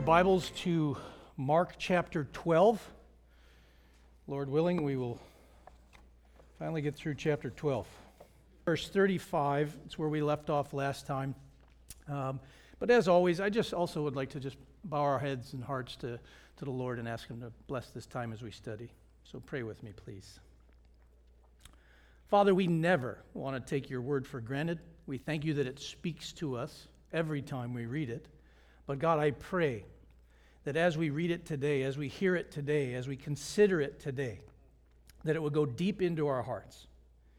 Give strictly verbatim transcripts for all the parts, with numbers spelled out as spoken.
Bibles to Mark chapter twelve. Lord willing, we will finally get through chapter twelve. Verse thirty-five, it's where we left off last time. Um, but as always, I just also would like to just bow our heads and hearts to, to the Lord and ask Him to bless this time as we study. So pray with me, please. Father, we never want to take your word for granted. We thank you that it speaks to us every time we read it. But God, I pray that as we read it today, as we hear it today, as we consider it today, that it would go deep into our hearts,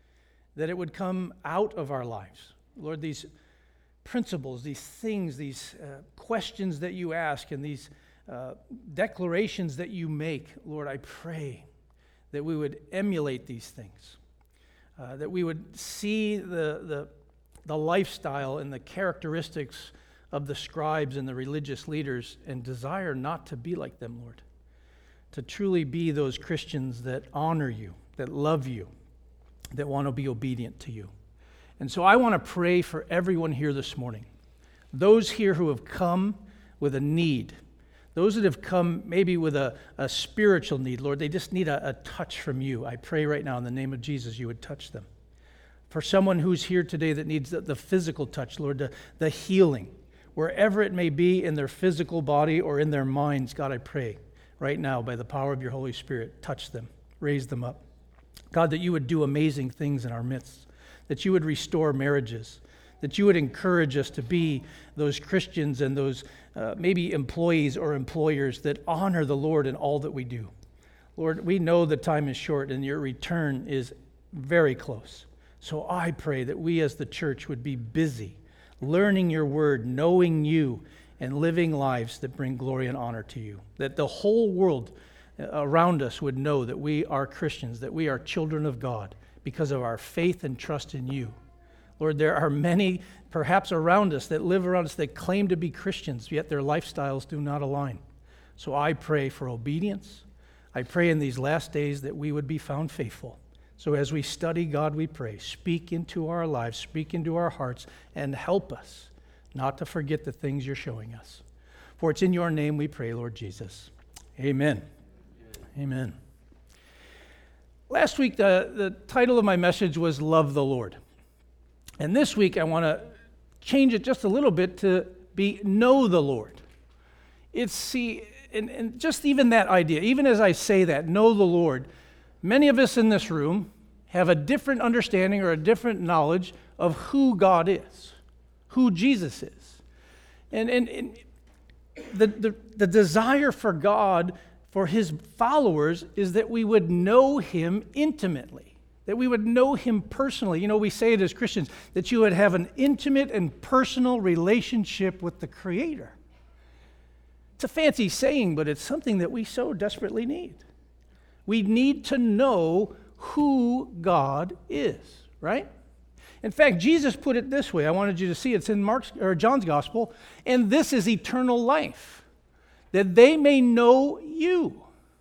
that it would come out of our lives. Lord, these principles, these things, these uh, questions that you ask and these uh, declarations that you make, Lord, I pray that we would emulate these things, uh, that we would see the, the, the lifestyle and the characteristics of the scribes and the religious leaders and desire not to be like them, Lord. To truly be those Christians that honor you, that love you, that want to be obedient to you. And so I want to pray for everyone here this morning. Those here who have come with a need. Those that have come maybe with a, a spiritual need, Lord, they just need a, a touch from you. I pray right now in the name of Jesus you would touch them. For someone who's here today that needs the, the physical touch, Lord, the, the healing, wherever it may be in their physical body or in their minds, God, I pray right now by the power of your Holy Spirit, touch them, raise them up. God, that you would do amazing things in our midst, that you would restore marriages, that you would encourage us to be those Christians and those uh, maybe employees or employers that honor the Lord in all that we do. Lord, we know the time is short and your return is very close. So I pray that we as the church would be busy learning your word, knowing you, and living lives that bring glory and honor to you. That the whole world around us would know that we are Christians, that we are children of God because of our faith and trust in you. Lord, there are many perhaps around us that live around us that claim to be Christians, yet their lifestyles do not align. So I pray for obedience. I pray in these last days that we would be found faithful. So as we study, God, we pray, speak into our lives, speak into our hearts, and help us not to forget the things you're showing us. For it's in your name we pray, Lord Jesus. Amen. Amen. Amen. Last week, the, the title of my message was Love the Lord. And this week, I want to change it just a little bit to be Know the Lord. It's, see, and, and just even that idea, even as I say that, know the Lord, many of us in this room have a different understanding or a different knowledge of who God is, who Jesus is. And, and, and the, the, the desire for God, for his followers, is that we would know him intimately, that we would know him personally. You know, we say it as Christians, that you would have an intimate and personal relationship with the Creator. It's a fancy saying, but it's something that we so desperately need. We need to know who God is, right? In fact, Jesus put it this way. I wanted you to see it. It's in Mark's or John's Gospel. And this is eternal life, that they may know you,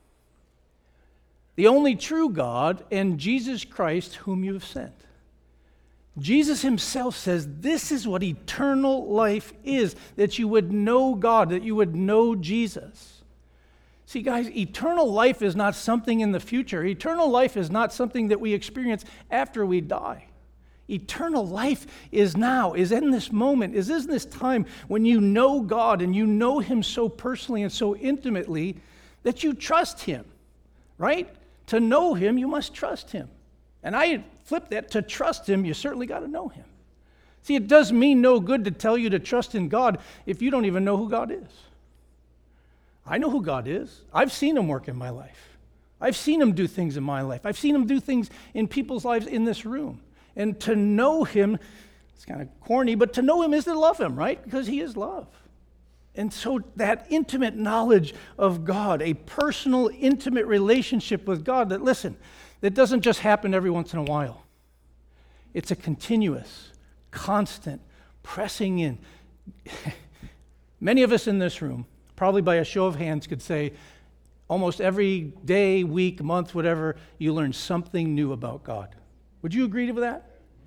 the only true God, and Jesus Christ whom you have sent. Jesus himself says this is what eternal life is, that you would know God, that you would know Jesus. See, guys, eternal life is not something in the future. Eternal life is not something that we experience after we die. Eternal life is now, is in this moment, is in this time when you know God and you know him so personally and so intimately that you trust him, right? To know him, you must trust him. And I flip that, to trust him, you certainly got to know him. See, it does mean no good to tell you to trust in God if you don't even know who God is. I know who God is. I've seen him work in my life. I've seen him do things in my life. I've seen him do things in people's lives in this room. And to know him, it's kind of corny, but to know him is to love him, right? Because he is love. And so that intimate knowledge of God, a personal, intimate relationship with God that, listen, that doesn't just happen every once in a while. It's a continuous, constant, pressing in. Many of us in this room, probably by a show of hands, could say almost every day, week, month, whatever, you learn something new about God. Would you agree with that?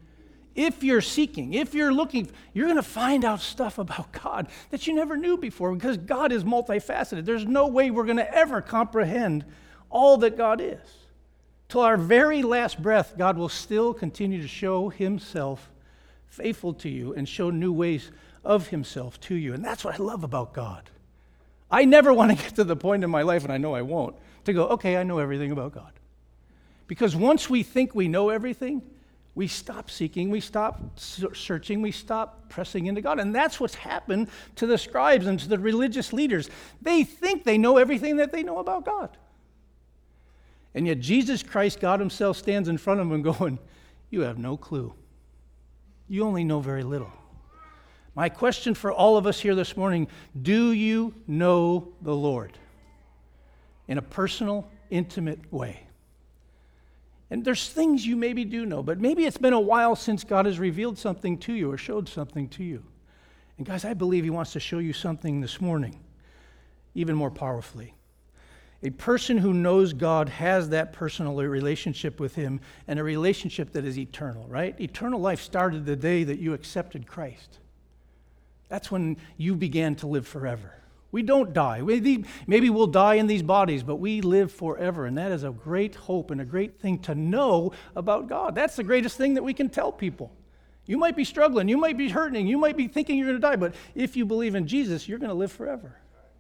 if you're seeking, if you're looking, you're going to find out stuff about God that you never knew before, because God is multifaceted. There's no way we're going to ever comprehend all that God is. Till our very last breath, God will still continue to show himself faithful to you and show new ways of himself to you. And that's what I love about God. I never want to get to the point in my life, and I know I won't, to go, okay, I know everything about God. Because once we think we know everything, we stop seeking, we stop searching, we stop pressing into God. And that's what's happened to the scribes and to the religious leaders. They think they know everything that they know about God. And yet Jesus Christ, God himself, stands in front of them going, you have no clue. You only know very little. My question for all of us here this morning, do you know the Lord in a personal, intimate way? And there's things you maybe do know, but maybe it's been a while since God has revealed something to you or showed something to you. And guys, I believe he wants to show you something this morning, even more powerfully. A person who knows God has that personal relationship with him, and a relationship that is eternal, right? Eternal life started the day that you accepted Christ. That's when you began to live forever. We don't die. Maybe, maybe we'll die in these bodies, but we live forever. And that is a great hope and a great thing to know about God. That's the greatest thing that we can tell people. You might be struggling. You might be hurting. You might be thinking you're going to die. But if you believe in Jesus, you're going to live forever.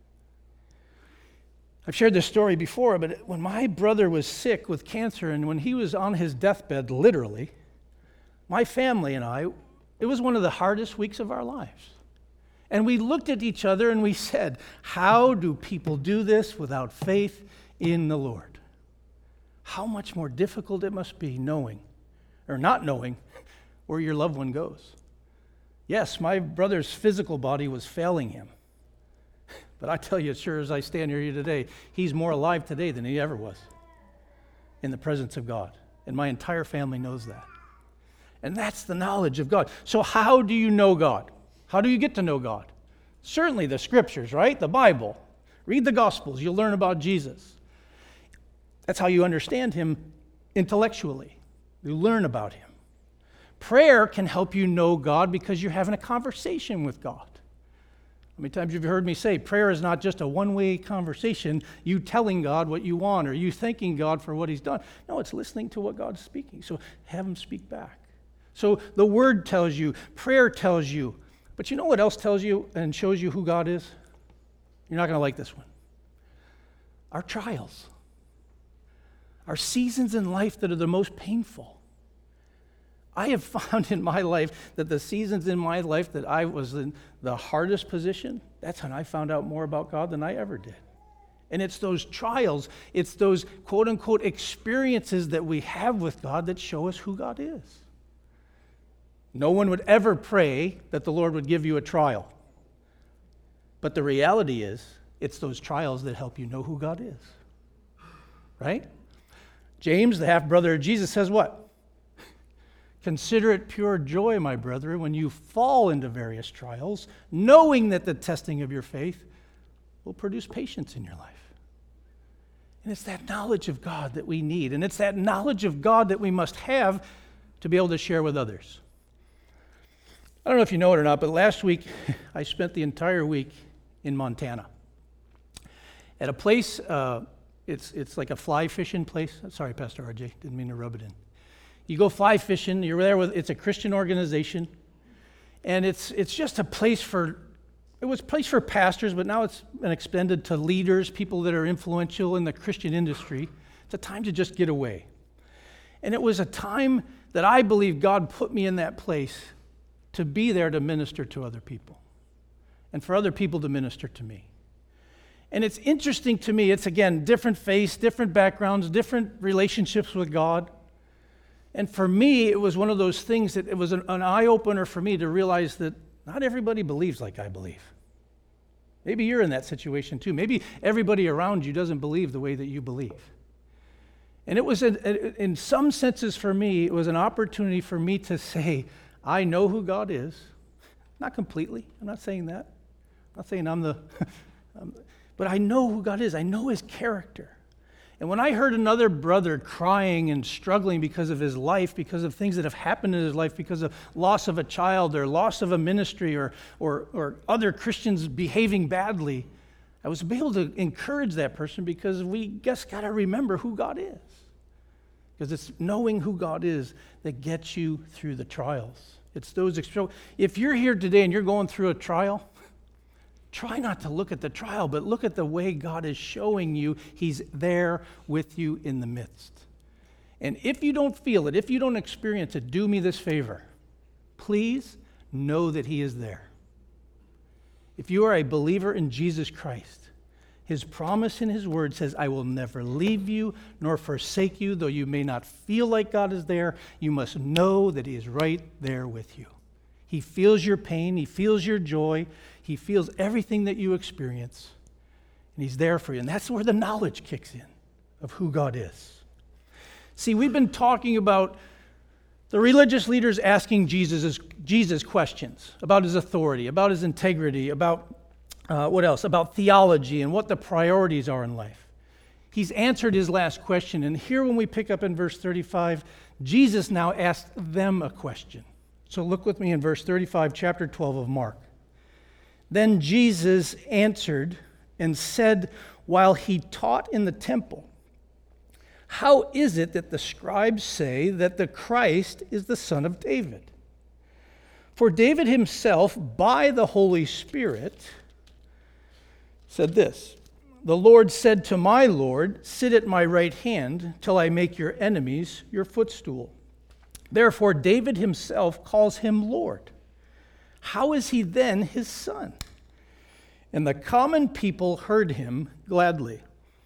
I've shared this story before, but when my brother was sick with cancer and when he was on his deathbed, literally, my family and I, it was one of the hardest weeks of our lives. And we looked at each other and we said, how do people do this without faith in the Lord? How much more difficult it must be knowing, or not knowing, where your loved one goes. Yes, my brother's physical body was failing him. But I tell you, as sure as I stand here today, he's more alive today than he ever was in the presence of God. And my entire family knows that. And that's the knowledge of God. So how do you know God? How do you get to know God? Certainly the scriptures, right? The Bible. Read the Gospels. You'll learn about Jesus. That's how you understand him intellectually. You learn about him. Prayer can help you know God because you're having a conversation with God. How many times have you heard me say, prayer is not just a one-way conversation, you telling God what you want or you thanking God for what he's done. No, it's listening to what God's speaking. So have him speak back. So the Word tells you, prayer tells you. But you know what else tells you and shows you who God is? You're not going to like this one. Our trials. Our seasons in life that are the most painful. I have found in my life that the seasons in my life that I was in the hardest position, that's when I found out more about God than I ever did. And it's those trials, it's those quote-unquote experiences that we have with God that show us who God is. No one would ever pray that the Lord would give you a trial. But the reality is, it's those trials that help you know who God is. Right? James, the half-brother of Jesus, says what? Consider it pure joy, my brethren, when you fall into various trials, knowing that the testing of your faith will produce patience in your life. And it's that knowledge of God that we need, and it's that knowledge of God that we must have to be able to share with others. I don't know if you know it or not, but last week I spent the entire week in Montana at a place, uh, it's it's like a fly fishing place. Sorry, Pastor R J, didn't mean to rub it in. You go fly fishing, you're there with, it's a Christian organization, and it's it's just a place for, it was a place for pastors, but now it's been extended to leaders, people that are influential in the Christian industry. It's a time to just get away. And it was a time that I believe God put me in that place to be there to minister to other people and for other people to minister to me. And it's interesting to me, it's again, different faiths, different backgrounds, different relationships with God. And for me, it was one of those things that it was an, an eye-opener for me to realize that not everybody believes like I believe. Maybe you're in that situation too. Maybe everybody around you doesn't believe the way that you believe. And it was, a, in some senses for me, it was an opportunity for me to say, I know who God is. Not completely. I'm not saying that. I'm not saying I'm the... I'm, but I know who God is. I know his character. And when I heard another brother crying and struggling because of his life, because of things that have happened in his life, because of loss of a child or loss of a ministry or, or, or other Christians behaving badly, I was able to encourage that person because we just got to remember who God is. Because it's knowing who God is that gets you through the trials. It's those extra. If you're here today and you're going through a trial, try not to look at the trial, but look at the way God is showing you He's there with you in the midst. And if you don't feel it, if you don't experience it, do me this favor. Please know that He is there. If you are a believer in Jesus Christ, His promise in His word says, I will never leave you nor forsake you. Though you may not feel like God is there, you must know that He is right there with you. He feels your pain. He feels your joy. He feels everything that you experience. And He's there for you. And that's where the knowledge kicks in of who God is. See, we've been talking about the religious leaders asking Jesus, Jesus questions about His authority, about His integrity, about uh, what else? About theology and what the priorities are in life. He's answered his last question. And here when we pick up in verse thirty-five, Jesus now asks them a question. So look with me in verse thirty-five, chapter twelve of Mark. Then Jesus answered and said while He taught in the temple, how is it that the scribes say that the Christ is the Son of David? For David himself, by the Holy Spirit, said this, the Lord said to my Lord, sit at my right hand till I make your enemies your footstool. Therefore, David himself calls Him Lord. How is He then His son? And the common people heard Him gladly.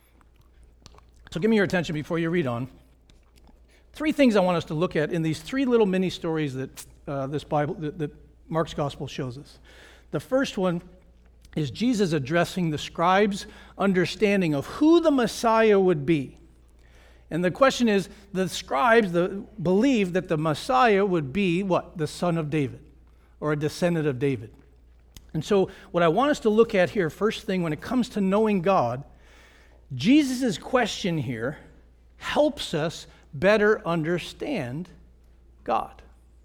So give me your attention before you read on. Three things I want us to look at in these three little mini stories that uh, this Bible, that, that Mark's gospel shows us. The first one is Jesus addressing the scribes' understanding of who the Messiah would be. And the question is, the scribes the, believed that the Messiah would be what? The son of David, or a descendant of David. And so what I want us to look at here, first thing, when it comes to knowing God, Jesus' question here helps us better understand God.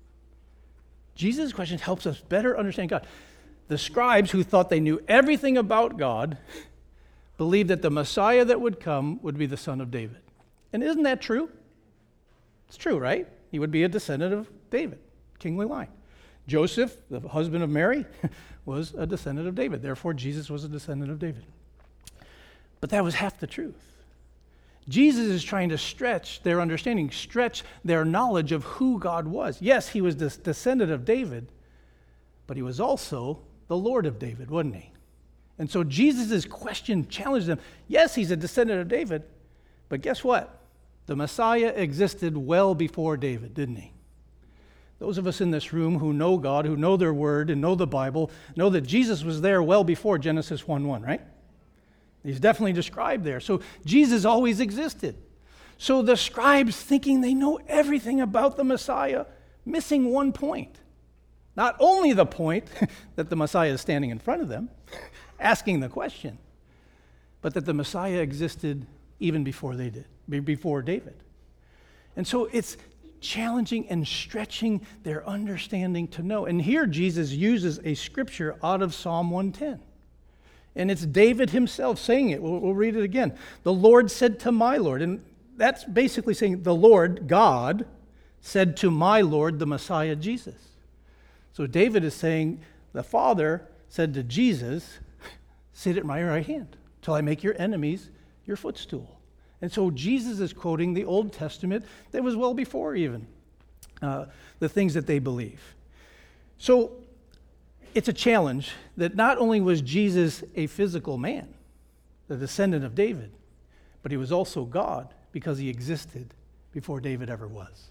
Jesus' question helps us better understand God. The scribes, who thought they knew everything about God, believed that the Messiah that would come would be the son of David. And isn't that true? It's true, right? He would be a descendant of David, kingly line. Joseph, the husband of Mary, was a descendant of David. Therefore, Jesus was a descendant of David. But that was half the truth. Jesus is trying to stretch their understanding, stretch their knowledge of who God was. Yes, He was the descendant of David, but He was also the Lord of David, wasn't He? And so Jesus' question challenged them. Yes, He's a descendant of David, but guess what? The Messiah existed well before David, didn't He? Those of us in this room who know God, who know their word and know the Bible, know that Jesus was there well before Genesis one one, right? He's definitely described there. So Jesus always existed. So the scribes, thinking they know everything about the Messiah, missing one point. Not only the point that the Messiah is standing in front of them, asking the question, but that the Messiah existed even before they did, before David. And so it's challenging and stretching their understanding to know. And here Jesus uses a scripture out of Psalm one ten. And it's David himself saying it. We'll, we'll read it again. The Lord said to my Lord. And that's basically saying the Lord, God, said to my Lord, the Messiah, Jesus. So David is saying the Father said to Jesus, sit at my right hand till I make your enemies your footstool. And so Jesus is quoting the Old Testament that was well before even uh, the things that they believe. So it's a challenge that not only was Jesus a physical man, the descendant of David, but He was also God because He existed before David ever was.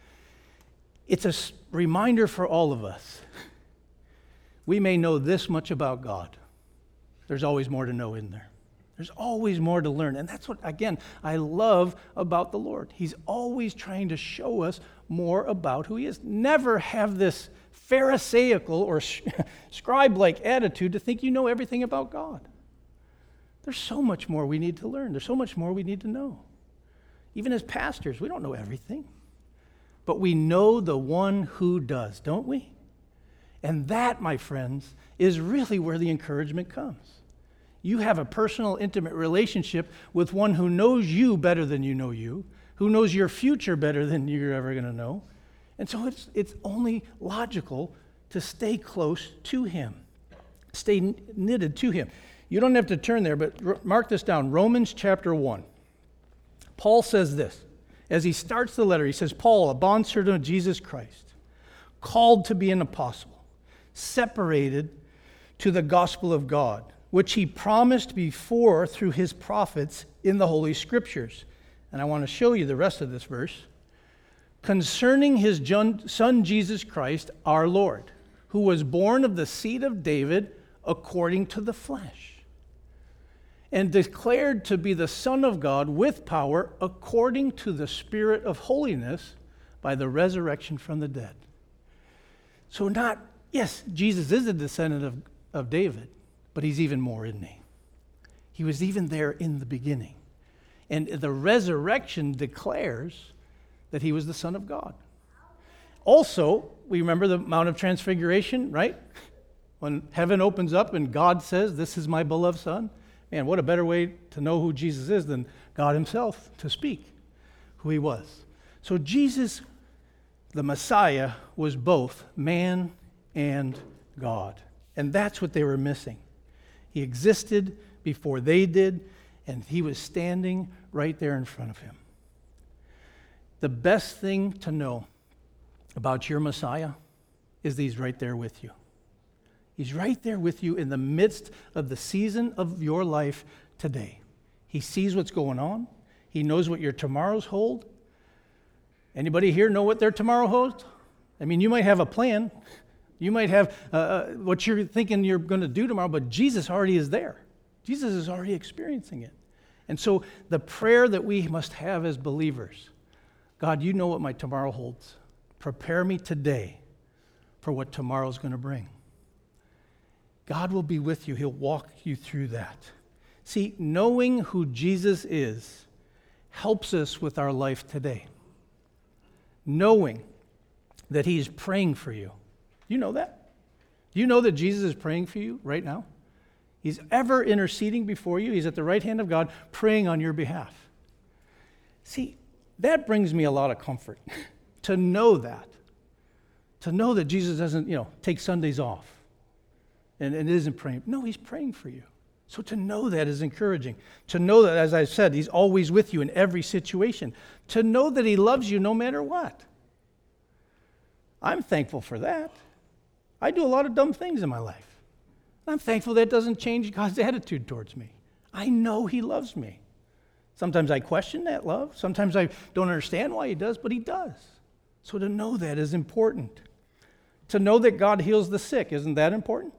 It's a reminder for all of us. We may know this much about God. There's always more to know in there. There's always more to learn. And that's what, again, I love about the Lord. He's always trying to show us more about who He is. Never have this Pharisaical or scribe-like attitude to think you know everything about God. There's so much more we need to learn. There's so much more we need to know. Even as pastors, we don't know everything. But we know the one who does, don't we? And that, my friends, is really where the encouragement comes. You have a personal, intimate relationship with one who knows you better than you know you, who knows your future better than you're ever going to know. And so it's, it's only logical to stay close to him, stay knitted to him. You don't have to turn there, but mark this down. Romans chapter one. Paul says this. As he starts the letter, he says, Paul, a bondservant of Jesus Christ, called to be an apostle, separated to the gospel of God, which he promised before through his prophets in the Holy Scriptures. And I want to show you the rest of this verse. Concerning his son Jesus Christ, our Lord, who was born of the seed of David according to the flesh, and declared to be the Son of God with power according to the Spirit of holiness by the resurrection from the dead. So not, yes, Jesus is a descendant of, of David, but he's even more, isn't he? He was even there in the beginning. And the resurrection declares that he was the Son of God. Also, we remember the Mount of Transfiguration, right? When heaven opens up and God says, this is my beloved Son. Man, what a better way to know who Jesus is than God himself to speak who he was. So Jesus, the Messiah, was both man and God. And that's what they were missing. He existed before they did, and he was standing right there in front of him. The best thing to know about your Messiah is that he's right there with you. He's right there with you in the midst of the season of your life today. He sees what's going on. He knows what your tomorrows hold. Anybody here know what their tomorrow holds? I mean, you might have a plan. You might have uh, what you're thinking you're going to do tomorrow, but Jesus already is there. Jesus is already experiencing it. And so the prayer that we must have as believers, God, you know what my tomorrow holds. Prepare me today for what tomorrow's going to bring. God will be with you. He'll walk you through that. See, knowing who Jesus is helps us with our life today. Knowing that he's praying for you. You know that? Do you know that Jesus is praying for you right now? He's ever interceding before you. He's at the right hand of God praying on your behalf. See, that brings me a lot of comfort to know that. To know that Jesus doesn't, you know, take Sundays off. And, and isn't praying. No, he's praying for you. So to know that is encouraging. To know that, as I said, he's always with you in every situation. To know that he loves you no matter what. I'm thankful for that. I do a lot of dumb things in my life. I'm thankful that doesn't change God's attitude towards me. I know he loves me. Sometimes I question that love. Sometimes I don't understand why he does, but he does. So to know that is important. To know that God heals the sick, isn't that important?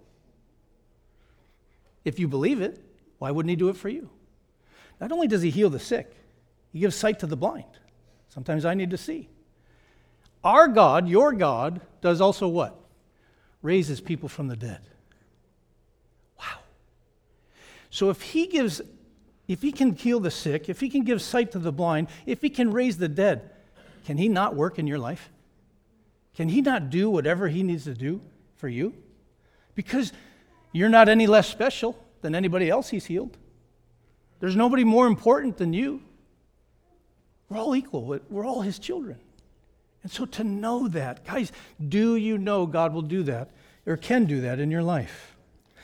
If you believe it, why wouldn't he do it for you? Not only does he heal the sick, he gives sight to the blind. Sometimes I need to see. Our God, your God, does also what? Raises people from the dead. Wow. So if he gives, if he can heal the sick, if he can give sight to the blind, if he can raise the dead, can he not work in your life? Can he not do whatever he needs to do for you? Because you're not any less special than anybody else he's healed. There's nobody more important than you. We're all equal. We're all his children. And so to know that, guys, do you know God will do that or can do that in your life?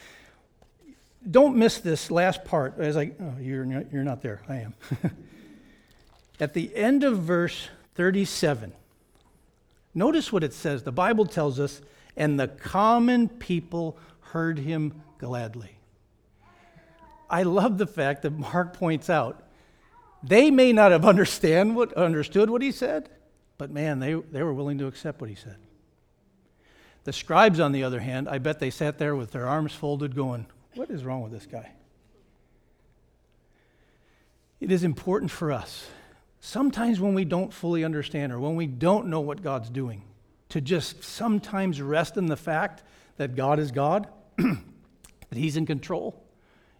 Don't miss this last part. As I, oh, you're not, you're not there. I am. At the end of verse thirty-seven, notice what it says. The Bible tells us, and the common people heard him gladly. I love the fact that Mark points out, they may not have understand what, understood what he said, but man, they, they were willing to accept what he said. The scribes, on the other hand, I bet they sat there with their arms folded going, what is wrong with this guy? It is important for us, sometimes when we don't fully understand or when we don't know what God's doing, to just sometimes rest in the fact that God is God, that he's in control,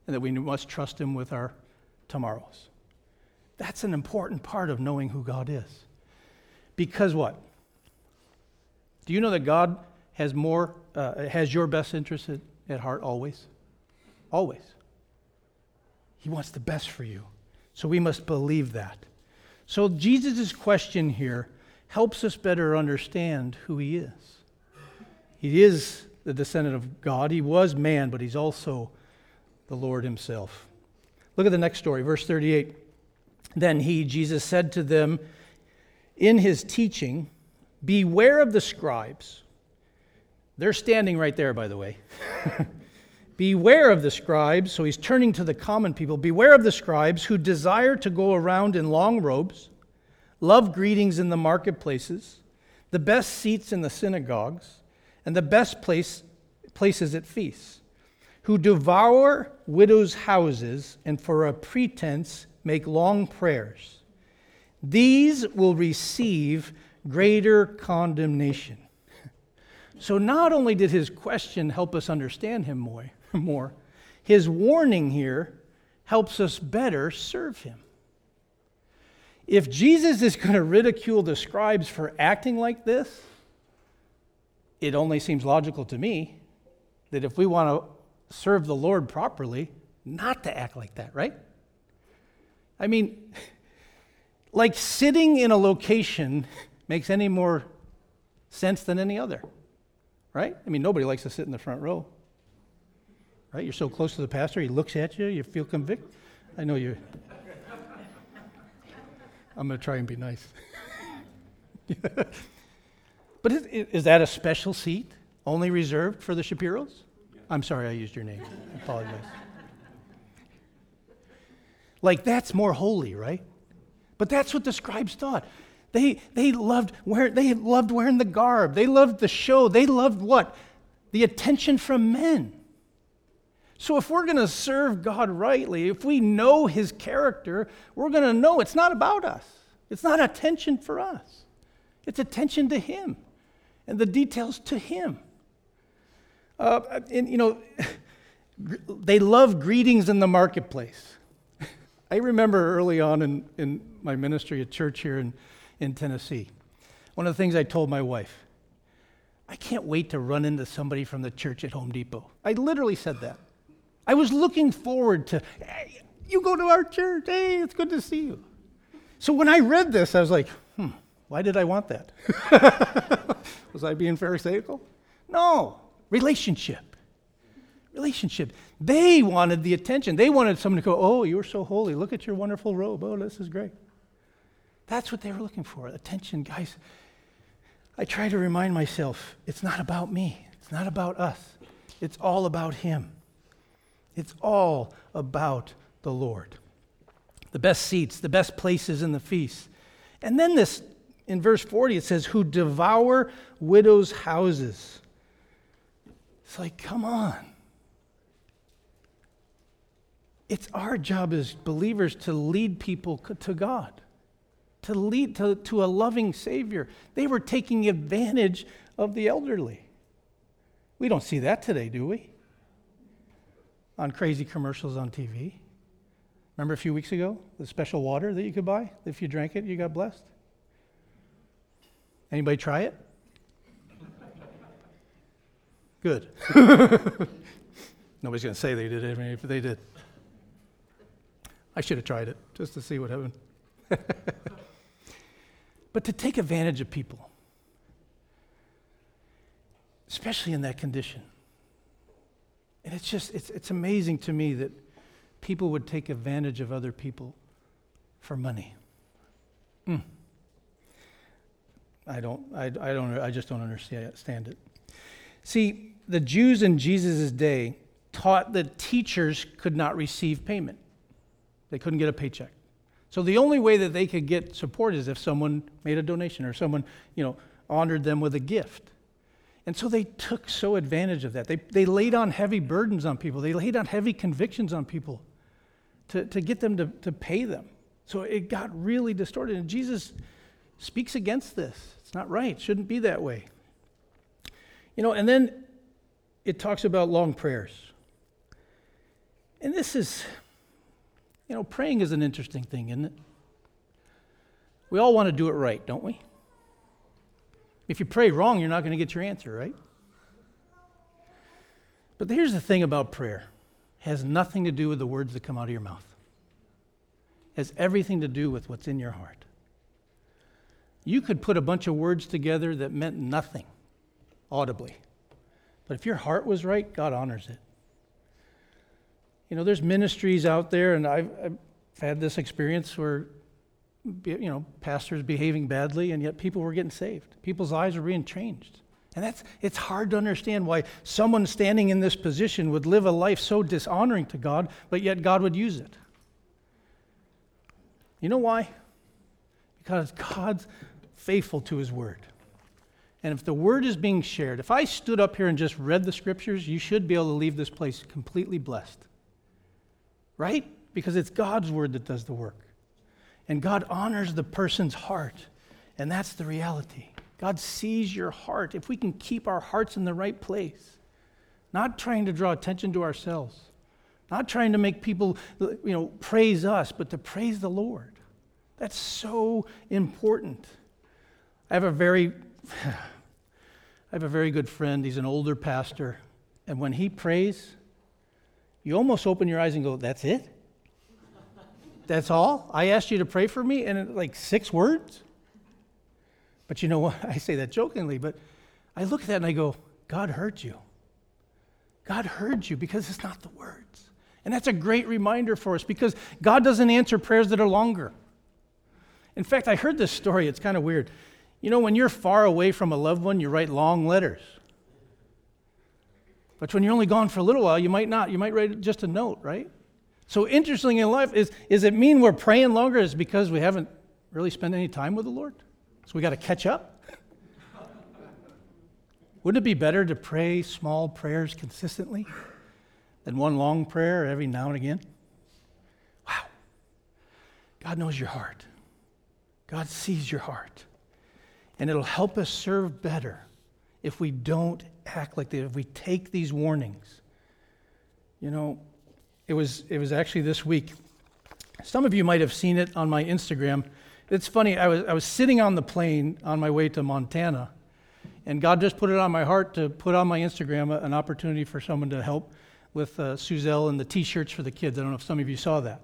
and that we must trust him with our tomorrows. That's an important part of knowing who God is. Because what? Do you know that God has more, uh, has your best interest at, at heart always? Always. He wants the best for you. So we must believe that. So Jesus' question here helps us better understand who he is. He is the descendant of God. He was man, but he's also the Lord himself. Look at the next story, verse thirty-eight. Then he, Jesus, said to them in his teaching, beware of the scribes. They're standing right there, by the way. Beware of the scribes. So he's turning to the common people. Beware of the scribes who desire to go around in long robes, love greetings in the marketplaces, the best seats in the synagogues, and the best place, places at feasts, who devour widows' houses and for a pretense make long prayers. These will receive greater condemnation. So not only did his question help us understand him more, more, his warning here helps us better serve him. If Jesus is going to ridicule the scribes for acting like this, it only seems logical to me that if we want to serve the Lord properly, not to act like that, right? I mean, like sitting in a location makes any more sense than any other, right? I mean, nobody likes to sit in the front row, right? You're so close to the pastor, he looks at you, you feel convicted. I know you. I'm going to try and be nice. But is, is that a special seat, only reserved for the Shapiros? I'm sorry I used your name. I apologize. Like, that's more holy, right? But that's what the scribes thought. They they loved wearing, they loved wearing the garb. They loved the show. They loved what? The attention from men. So if we're going to serve God rightly, if we know his character, we're going to know it's not about us. It's not attention for us. It's attention to him and the details to him. Uh, and, you know, they love greetings in the marketplace. I remember early on in, in my ministry at church here in, in Tennessee, one of the things I told my wife, I can't wait to run into somebody from the church at Home Depot. I literally said that. I was looking forward to, hey, you go to our church, hey, it's good to see you. So when I read this, I was like, hmm, why did I want that? Was I being pharisaical? No, relationship. Relationship. They wanted the attention. They wanted someone to go, oh, you're so holy. Look at your wonderful robe. Oh, this is great. That's what they were looking for, attention. Guys, I try to remind myself, it's not about me. It's not about us. It's all about him. It's all about the Lord. The best seats, the best places in the feast. And then this, in verse forty, it says, who devour widows' houses. It's like, come on. It's our job as believers to lead people to God, to lead to, to a loving Savior. They were taking advantage of the elderly. We don't see that today, do we? On crazy commercials on T V. Remember a few weeks ago, the special water that you could buy? If you drank it, you got blessed. Anybody try it? Good. Nobody's going to say they did it, if they did. I should have tried it just to see what happened. But to take advantage of people, especially in that condition. And it's just, it's, it's amazing to me that people would take advantage of other people for money. Mm. I don't, I, I don't, I just don't understand it. See, the Jews in Jesus' day taught that teachers could not receive payment. They couldn't get a paycheck. So the only way that they could get support is if someone made a donation or someone, you know, honored them with a gift. And so they took so advantage of that. They, they laid on heavy burdens on people. They laid on heavy convictions on people to, to get them to, to pay them. So it got really distorted. And Jesus speaks against this. It's not right. It shouldn't be that way. You know, and then it talks about long prayers. And this is, you know, praying is an interesting thing, isn't it? We all want to do it right, don't we? If you pray wrong, you're not going to get your answer, right? But here's the thing about prayer. It has nothing to do with the words that come out of your mouth. It has everything to do with what's in your heart. You could put a bunch of words together that meant nothing audibly. But if your heart was right, God honors it. You know, there's ministries out there, and I've, I've had this experience where, you know, pastors behaving badly, and yet people were getting saved. People's lives were being changed. And that's, it's hard to understand why someone standing in this position would live a life so dishonoring to God, but yet God would use it. You know why? Because God's faithful to his word. And if the word is being shared, if I stood up here and just read the scriptures, you should be able to leave this place completely blessed. Right? Because it's God's word that does the work. And God honors the person's heart. And that's the reality. God sees your heart. If we can keep our hearts in the right place, not trying to draw attention to ourselves, not trying to make people, you know, praise us, but to praise the Lord. That's so important. I have a very, I have a very good friend. He's an older pastor. And when he prays, you almost open your eyes and go, that's it? That's all? I asked you to pray for me and like six words? But you know what? I say that jokingly, but I look at that and I go, God heard you. God heard you because it's not the words. And that's a great reminder for us because God doesn't answer prayers that are longer. In fact, I heard this story. It's kind of weird. You know, when you're far away from a loved one, you write long letters. But when you're only gone for a little while, you might not. You might write just a note, right? So interesting in life is, is it mean we're praying longer is because we haven't really spent any time with the Lord? So we got to catch up? Wouldn't it be better to pray small prayers consistently than one long prayer every now and again? Wow. God knows your heart. God sees your heart. And it'll help us serve better if we don't act like that, if we take these warnings. You know, it was it was actually this week. Some of you might have seen it on my Instagram. It's funny, I was I was sitting on the plane on my way to Montana, and God just put it on my heart to put on my Instagram a, an opportunity for someone to help with uh, Suzelle and the T-shirts for the kids. I don't know if some of you saw that.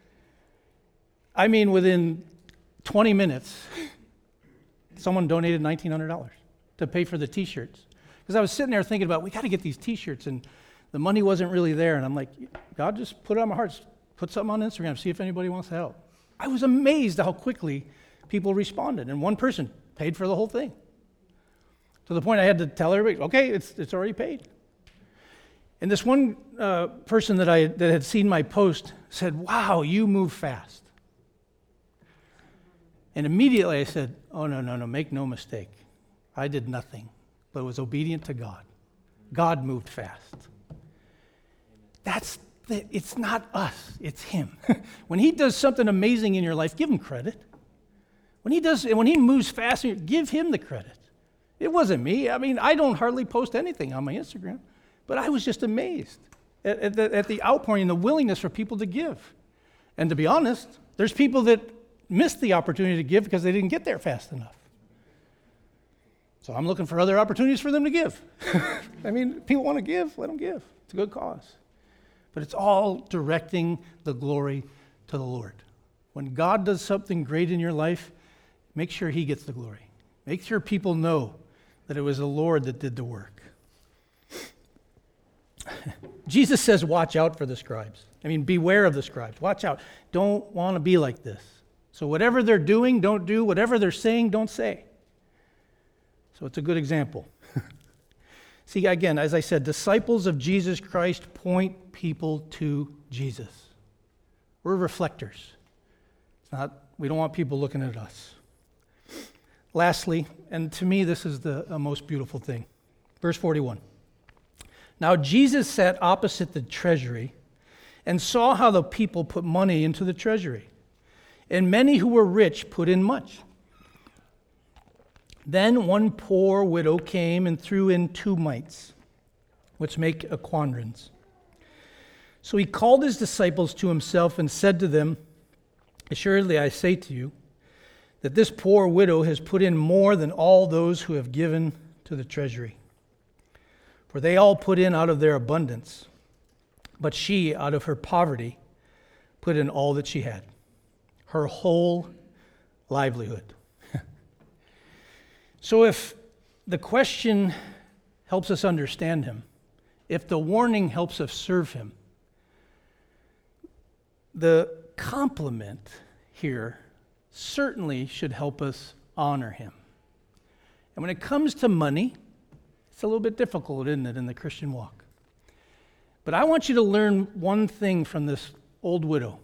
I mean, within twenty minutes, someone donated nineteen hundred dollars to pay for the T-shirts. Because I was sitting there thinking about, we got to get these T-shirts, and the money wasn't really there. And I'm like, God just put it on my heart. Put something on Instagram, see if anybody wants to help. I was amazed at how quickly people responded, and one person paid for the whole thing. To the point I had to tell everybody, okay, it's it's already paid. And this one uh, person that I that had seen my post said, wow, you move fast. And immediately I said, oh, no, no, no, make no mistake. I did nothing, but was obedient to God. God moved fast. That's the, it's not us, it's him. When he does something amazing in your life, give him credit. When he does, when he moves fast, give him the credit. It wasn't me. I mean, I don't hardly post anything on my Instagram, but I was just amazed at, at, the, at the outpouring and the willingness for people to give. And to be honest, there's people that missed the opportunity to give because they didn't get there fast enough. So I'm looking for other opportunities for them to give. I mean, people want to give, let them give. It's a good cause. But it's all directing the glory to the Lord. When God does something great in your life, make sure he gets the glory. Make sure people know that it was the Lord that did the work. Jesus says, watch out for the scribes. I mean, beware of the scribes. Watch out. Don't want to be like this. So whatever they're doing, don't do. Whatever they're saying, don't say. So it's a good example. See, again, as I said, disciples of Jesus Christ point people to Jesus. We're reflectors. It's not, we don't want people looking at us. Lastly, and to me this is the uh, most beautiful thing, verse forty-one. Now Jesus sat opposite the treasury and saw how the people put money into the treasury, and many who were rich put in much. Then one poor widow came and threw in two mites, which make a quadrans. So he called his disciples to himself and said to them, "Assuredly I say to you, that this poor widow has put in more than all those who have given to the treasury. For they all put in out of their abundance, but she, out of her poverty, put in all that she had, her whole livelihood." So if the question helps us understand him, if the warning helps us serve him, the compliment here certainly should help us honor him. And when it comes to money, it's a little bit difficult, isn't it, in the Christian walk? But I want you to learn one thing from this old widow.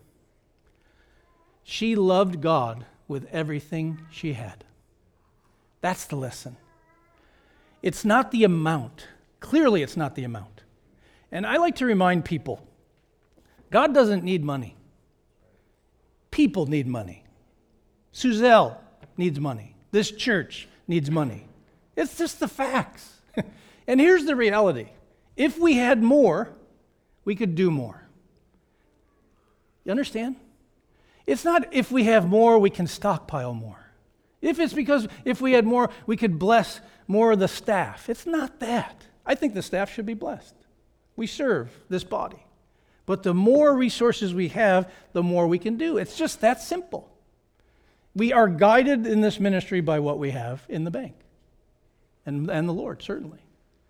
She loved God with everything she had. That's the lesson. It's not the amount. Clearly, it's not the amount. And I like to remind people, God doesn't need money. People need money. Suzelle needs money. This church needs money. It's just the facts. And here's the reality. If we had more, we could do more. You understand? It's not if we have more, we can stockpile more. If it's because if we had more, we could bless more of the staff. It's not that. I think the staff should be blessed. We serve this body. But the more resources we have, the more we can do. It's just that simple. We are guided in this ministry by what we have in the bank. And, and the Lord, certainly.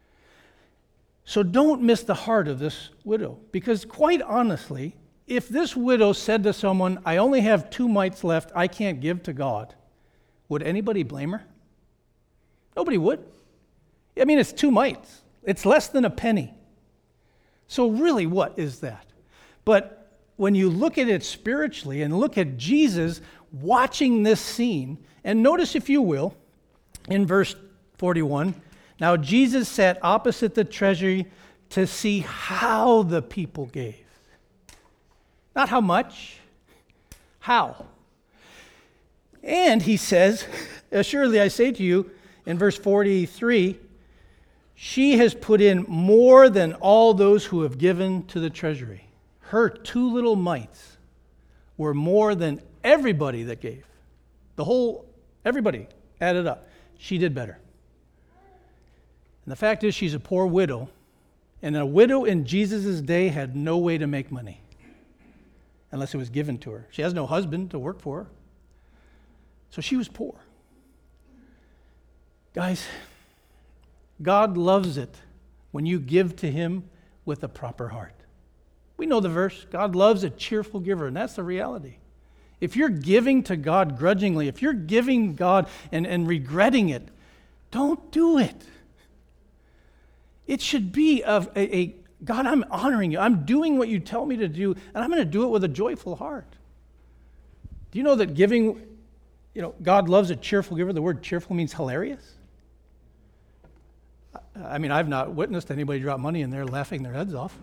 So don't miss the heart of this widow. Because quite honestly, if this widow said to someone, "I only have two mites left, I can't give to God," would anybody blame her? Nobody would. I mean, it's two mites. It's less than a penny. So really, what is that? But when you look at it spiritually and look at Jesus watching this scene, and notice, if you will, in verse forty-one, "Now Jesus sat opposite the treasury to see how the people gave." Not how much, how. And he says, "Assuredly I say to you," in verse forty-three, "she has put in more than all those who have given to the treasury." Her two little mites were more than everybody that gave. The whole, everybody added up. She did better. And the fact is, she's a poor widow, and a widow in Jesus' day had no way to make money unless it was given to her. She has no husband to work for her. So she was poor. Guys, God loves it when you give to him with a proper heart. We know the verse, God loves a cheerful giver, and that's the reality. If you're giving to God grudgingly, if you're giving God and, and regretting it, don't do it. It should be of a, a, God, I'm honoring you. I'm doing what you tell me to do, and I'm going to do it with a joyful heart. Do you know that giving, you know, God loves a cheerful giver? The word cheerful means hilarious. I mean, I've not witnessed anybody drop money in there laughing their heads off.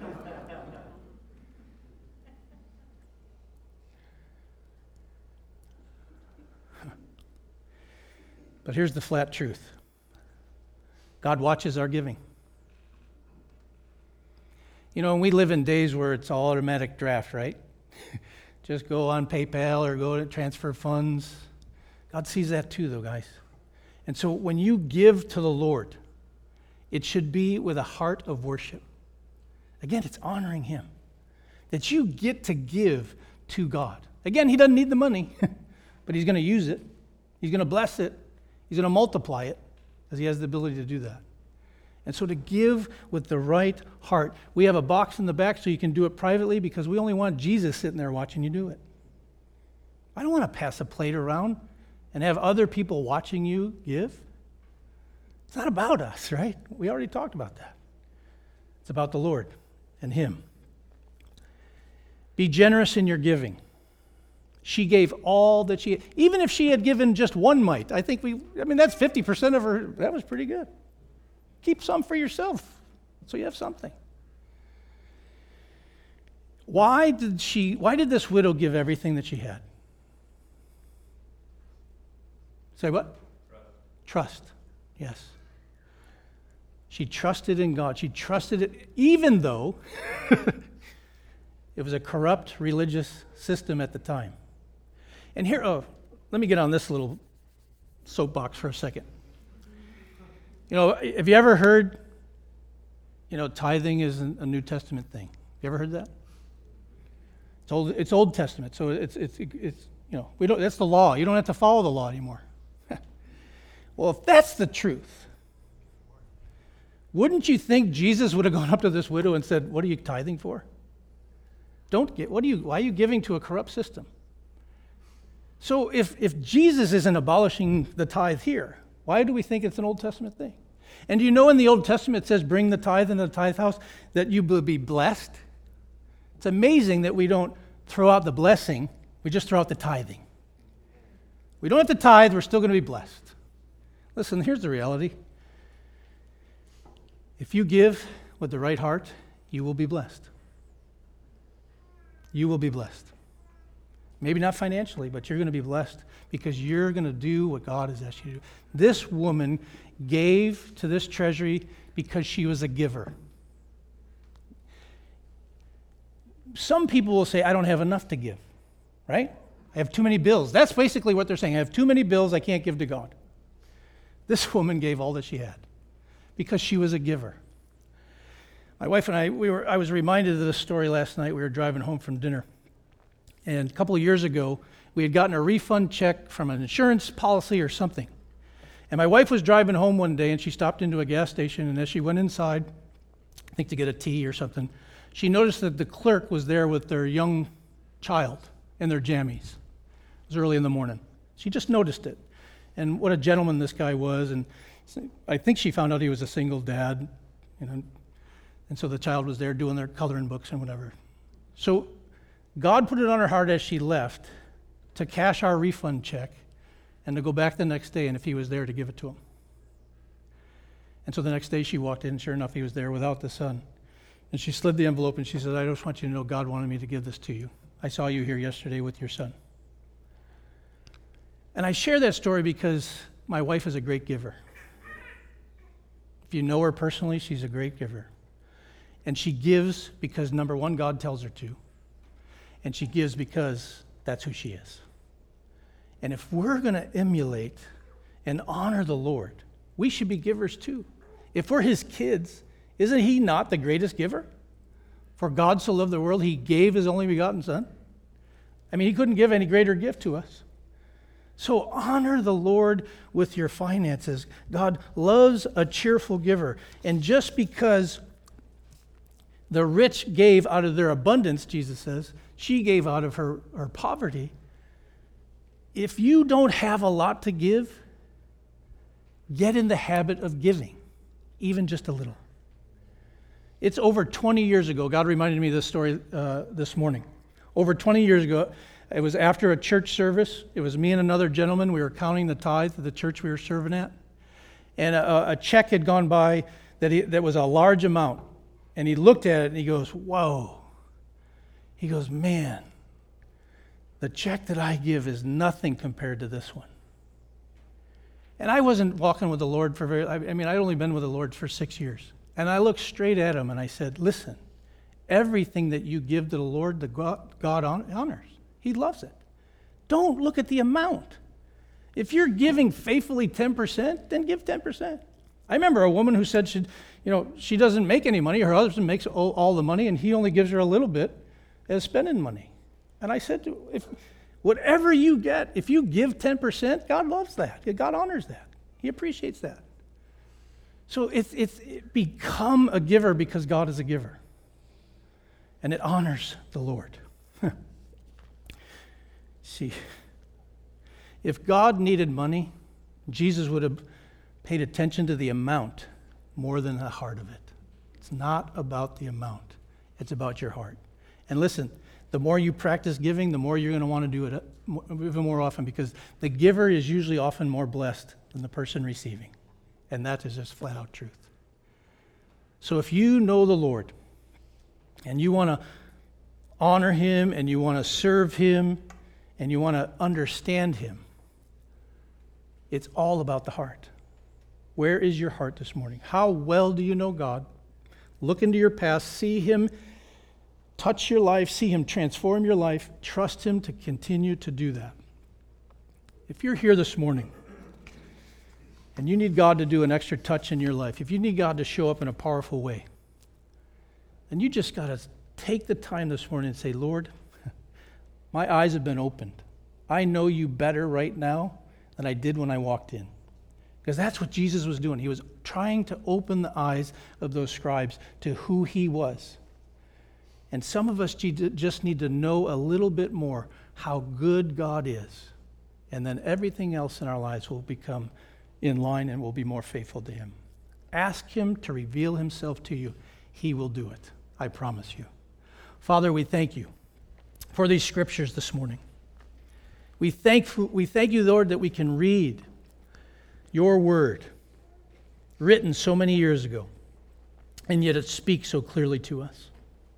But here's the flat truth. God watches our giving. You know, we live in days where it's all automatic draft, right? Just go on PayPal or go to transfer funds. God sees that too, though, guys. And so when you give to the Lord, it should be with a heart of worship. Again, it's honoring him. That you get to give to God. Again, he doesn't need the money, but he's going to use it. He's going to bless it. He's going to multiply it, as he has the ability to do that. And so to give with the right heart. We have a box in the back so you can do it privately, because we only want Jesus sitting there watching you do it. I don't want to pass a plate around and have other people watching you give. It's not about us, right? We already talked about that. It's about the Lord and him. Be generous in your giving. She gave all that she had. Even if she had given just one mite, I think we, I mean, that's fifty percent of her. That was pretty good. Keep some for yourself so you have something. Why did she, why did this widow give everything that she had? Say what? Trust. Trust. Yes. She trusted in God. She trusted it, even though It was a corrupt religious system at the time. And here, oh, let me get on this little soapbox for a second. You know, have you ever heard, you know, tithing is a New Testament thing? You ever heard that? It's Old, it's Old Testament, so it's, it's, it's you know, we don't, that's the law. You don't have to follow the law anymore. Well, if that's the truth, wouldn't you think Jesus would have gone up to this widow and said, what are you tithing for? Don't get, what are you, why are you giving to a corrupt system? So if, if Jesus isn't abolishing the tithe here, why do we think it's an Old Testament thing? And do you know in the Old Testament it says, bring the tithe into the tithe house, that you will be blessed? It's amazing that we don't throw out the blessing, we just throw out the tithing. We don't have to tithe, we're still going to be blessed. Listen, here's the reality. If you give with the right heart, you will be blessed. You will be blessed. Maybe not financially, but you're going to be blessed because you're going to do what God has asked you to do. This woman gave to this treasury because she was a giver. Some people will say, I don't have enough to give, right? I have too many bills. That's basically what they're saying. I have too many bills, I can't give to God. This woman gave all that she had because she was a giver. My wife and I, we were. I was reminded of this story last night. We were driving home from dinner. And a couple of years ago, we had gotten a refund check from an insurance policy or something. And my wife was driving home one day, and she stopped into a gas station, and as she went inside, I think to get a tea or something, she noticed that the clerk was there with their young child in their jammies. It was early in the morning. She just noticed it. And what a gentleman this guy was, and I think she found out he was a single dad, you know, and so the child was there doing their coloring books and whatever. So God put it on her heart as she left to cash our refund check and to go back the next day, and if he was there, to give it to him. And so the next day she walked in, sure enough, he was there without the son. And she slid the envelope and she said, I just want you to know God wanted me to give this to you. I saw you here yesterday with your son. And I share that story because my wife is a great giver. If you know her personally, she's a great giver. And she gives because, number one, God tells her to. And she gives because that's who she is. And if we're going to emulate and honor the Lord, we should be givers too. If we're his kids, isn't he not the greatest giver? For God so loved the world, he gave his only begotten son. I mean, he couldn't give any greater gift to us. So honor the Lord with your finances. God loves a cheerful giver. And just because the rich gave out of their abundance, Jesus says, she gave out of her, her poverty. If you don't have a lot to give, get in the habit of giving, even just a little. It's over twenty years ago. God reminded me of this story uh, this morning. Over twenty years ago, it was after a church service. It was me and another gentleman. We were counting the tithe of the church we were serving at. And a, a check had gone by that, he, that was a large amount. And he looked at it and he goes, whoa. He goes, man, the check that I give is nothing compared to this one. And I wasn't walking with the Lord for very, I mean, I'd only been with the Lord for six years. And I looked straight at him and I said, listen, everything that you give to the Lord, the God, God honors. He loves it. Don't look at the amount. If you're giving faithfully ten percent, then give ten percent. I remember a woman who said she, you know, she doesn't make any money. Her husband makes all, all the money, and he only gives her a little bit as spending money. And I said, to, if whatever you get, if you give ten percent, God loves that. God honors that. He appreciates that. So it's, it's it become a giver because God is a giver. And it honors the Lord. See, if God needed money, Jesus would have paid attention to the amount more than the heart of it. It's not about the amount. It's about your heart. And listen, the more you practice giving, the more you're going to want to do it even more often, because the giver is usually often more blessed than the person receiving. And that is just flat out truth. So if you know the Lord and you want to honor him and you want to serve him and you want to understand him, it's all about the heart. Where is your heart this morning? How well do you know God? Look into your past, see him touch your life, see him transform your life, trust him to continue to do that. If you're here this morning and you need God to do an extra touch in your life, if you need God to show up in a powerful way, then you just got to take the time this morning and say, Lord, my eyes have been opened. I know you better right now than I did when I walked in. Because that's what Jesus was doing. He was trying to open the eyes of those scribes to who he was. And some of us just need to know a little bit more how good God is. And then everything else in our lives will become in line and will be more faithful to him. Ask him to reveal himself to you. He will do it. I promise you. Father, we thank you for these scriptures this morning. We thank, we thank you, Lord, that we can read your word written so many years ago, and yet it speaks so clearly to us.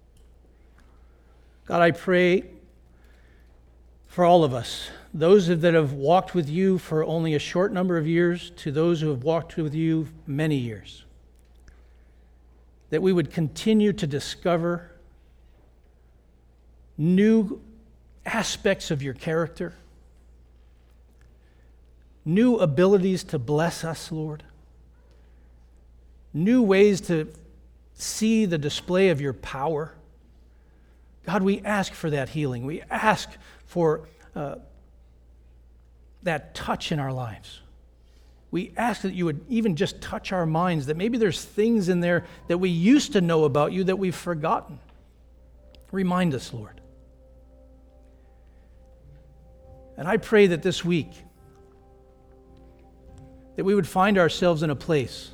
God, I pray for all of us, those that have walked with you for only a short number of years to those who have walked with you many years, that we would continue to discover new aspects of your character, new abilities to bless us, Lord, new ways to see the display of your power. God, we ask for that healing. We ask for uh, that touch in our lives. We ask that you would even just touch our minds, that maybe there's things in there that we used to know about you that we've forgotten. Remind us, Lord. And I pray that this week, that we would find ourselves in a place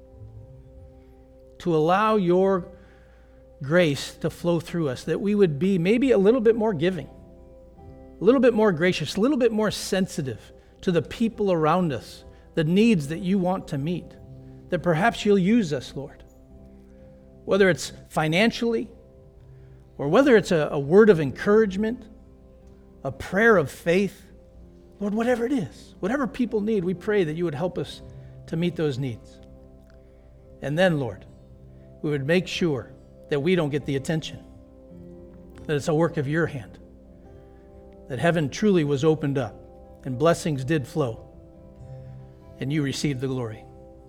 to allow your grace to flow through us, that we would be maybe a little bit more giving, a little bit more gracious, a little bit more sensitive to the people around us, the needs that you want to meet, that perhaps you'll use us, Lord. Whether it's financially, or whether it's a, a word of encouragement, a prayer of faith, Lord, whatever it is, whatever people need, we pray that you would help us to meet those needs. And then, Lord, we would make sure that we don't get the attention, that it's a work of your hand, that heaven truly was opened up and blessings did flow, and you received the glory.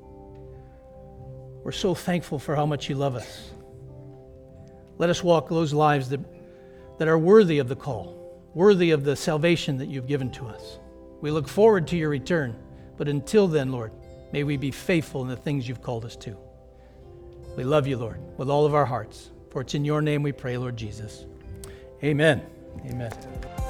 We're so thankful for how much you love us. Let us walk those lives that, that are worthy of the call, worthy of the salvation that you've given to us. We look forward to your return, but until then, Lord, may we be faithful in the things you've called us to. We love you, Lord, with all of our hearts. For it's in your name we pray, Lord Jesus. Amen. Amen.